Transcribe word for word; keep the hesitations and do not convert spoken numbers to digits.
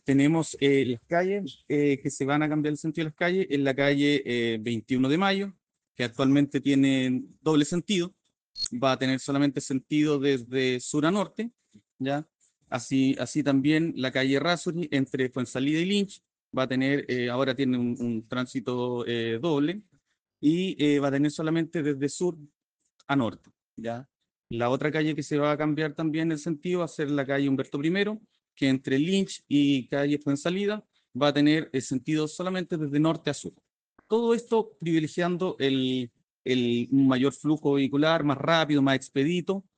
tenemos eh, las calles eh, que se van a cambiar el sentido de las calles. En la calle eh, veintiuno de mayo, que actualmente tiene doble sentido, va a tener solamente sentido desde sur a norte, ¿ya? Así, así también la calle Rasuri entre Fuensalida y Lynch va a tener, eh, ahora tiene un, un tránsito eh, doble y eh, va a tener solamente desde sur a norte, ¿ya? La otra calle que se va a cambiar también el sentido va a ser la calle Humberto primero, que entre Lynch y calle Fuensalida va a tener el sentido solamente desde norte a sur. Todo esto privilegiando el, el mayor flujo vehicular, más rápido, más expedito,